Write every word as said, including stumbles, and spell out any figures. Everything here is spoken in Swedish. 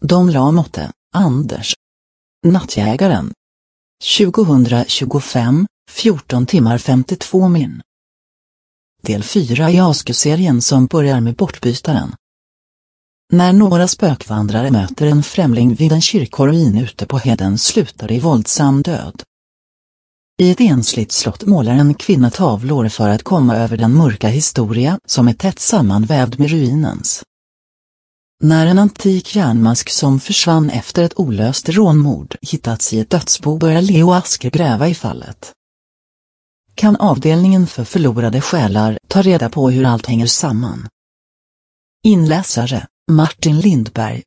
Don Lamotte, Anders. Nattjägaren. tjugohundratjugofem, fjorton timmar femtiotvå min. Del fyra i Askew-serien som börjar med Bortbytaren. När några spökvandrare möter en främling vid en kyrkoruin ute på Heden slutar det i våldsam död. I ett ensligt slott målar en kvinna tavlor för att komma över den mörka historia som är tätt sammanvävd med ruinens. När en antik järnmask som försvann efter ett olöst rånmord hittats i ett dödsbo börjar Leo Asker gräva i fallet. Kan avdelningen för förlorade själar ta reda på hur allt hänger samman? Inläsare, Martin Lindberg.